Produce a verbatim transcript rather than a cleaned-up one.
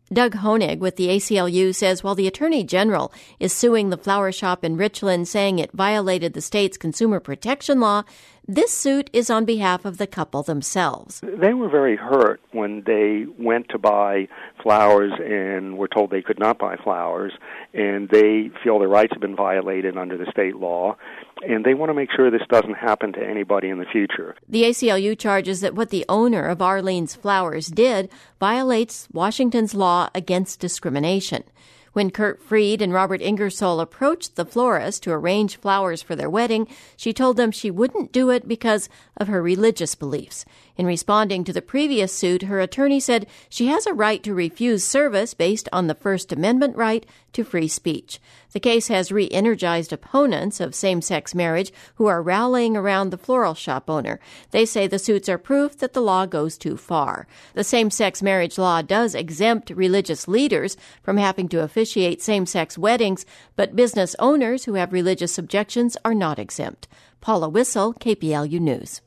Doug Honig with the A C L U says while the Attorney General is suing the flower shop in Richland, saying it violated the state's consumer protection law, this suit is on behalf of the couple themselves. They were very hurt when they went to buy flowers and were told they could not buy flowers, and they feel their rights have been violated under the state law, and they want to make sure this doesn't happen to anybody in the future. The A C L U charges that what the owner of Arlene's Flowers did violates Washington's law against discrimination. When Kurt Freed and Robert Ingersoll approached the florist to arrange flowers for their wedding, she told them she wouldn't do it because of her religious beliefs. In responding to the previous suit, her attorney said she has a right to refuse service based on the First Amendment right to free speech. The case has re-energized opponents of same-sex marriage who are rallying around the floral shop owner. They say the suits are proof that the law goes too far. The same-sex marriage law does exempt religious leaders from having to officiate same-sex weddings, but business owners who have religious objections are not exempt. Paula Wissel, K P L U News.